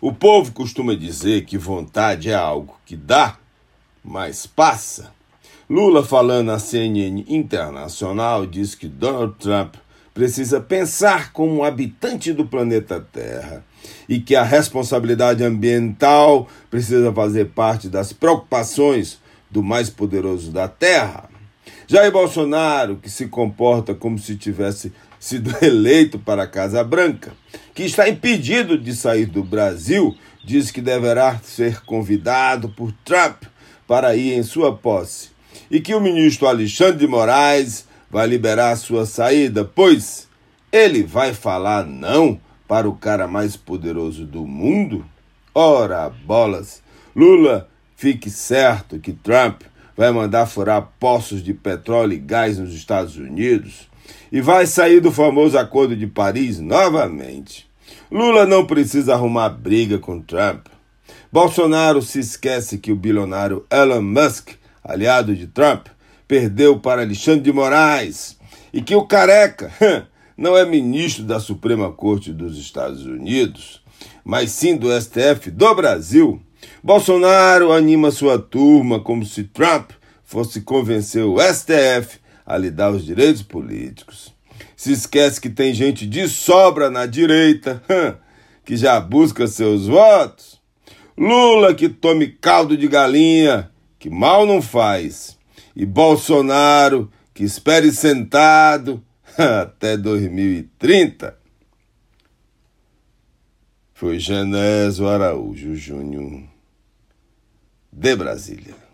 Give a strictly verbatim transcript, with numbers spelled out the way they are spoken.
O povo costuma dizer que vontade é algo que dá, mas passa. Lula, falando à C N N Internacional, diz que Donald Trump precisa pensar como um habitante do planeta Terra e que a responsabilidade ambiental precisa fazer parte das preocupações do mais poderoso da Terra. Jair Bolsonaro, que se comporta como se tivesse sido eleito para a Casa Branca, que está impedido de sair do Brasil, diz que deverá ser convidado por Trump para ir em sua posse e que o ministro Alexandre de Moraes vai liberar sua saída, pois ele vai falar não para o cara mais poderoso do mundo? Ora, bolas! Lula, fique certo que Trump vai mandar furar poços de petróleo e gás nos Estados Unidos e vai sair do famoso Acordo de Paris novamente. Lula não precisa arrumar briga com Trump. Bolsonaro se esquece que o bilionário Elon Musk, aliado de Trump, perdeu para Alexandre de Moraes e que o careca não é ministro da Suprema Corte dos Estados Unidos, mas sim do S T F do Brasil. Bolsonaro anima sua turma como se Trump fosse convencer o S T F a lhe dar os direitos políticos. Se esquece que tem gente de sobra na direita que já busca seus votos. Lula que tome caldo de galinha, que mal não faz. E Bolsonaro que espere sentado até dois mil e trinta. Foi Genésio Araújo Júnior, de Brasília.